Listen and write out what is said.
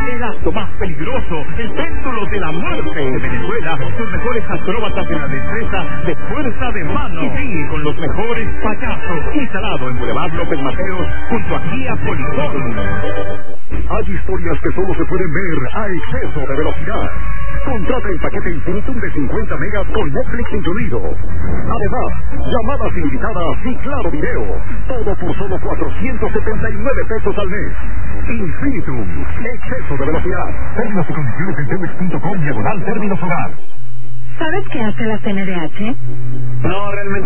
El acto más peligroso, el péndulo de la muerte de Venezuela, los mejores acróbatas de la destreza de fuerza de mano. Y sí, con los mejores payasos. Instalado en Boulevard López Mateos, junto a Guía Policón. Hay historias que solo se pueden ver a exceso de velocidad. Contrata el paquete Infinitum de 50 megas con Netflix incluido. Además, llamadas ilimitadas y claro video. Todo por solo 479 pesos al mes. Infinitum, exceso de velocidad. Términos y condiciones en telmex.com/términos hogar. ¿Sabes qué hace la CNDH? No, realmente.